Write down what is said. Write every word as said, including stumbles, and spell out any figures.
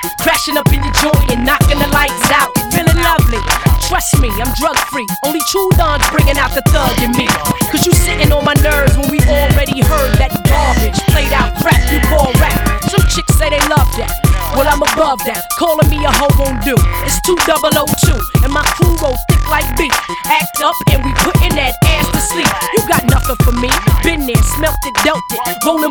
crashing up in your joint and knocking the lights out. Feeling lovely. Trust me, I'm drug free. Only True Don's bringing out the thug in me. Cause you sitting on my nerves when we already heard that garbage played out crap you call rap. Some chicks say they love that. Well, I'm above that. Calling me a hoe won't do. It's two thousand two, and my crew roll thick like beef. Act up and we putting that ass to sleep. You got nothing for me. Been there, smelt it, dealt it. Rolling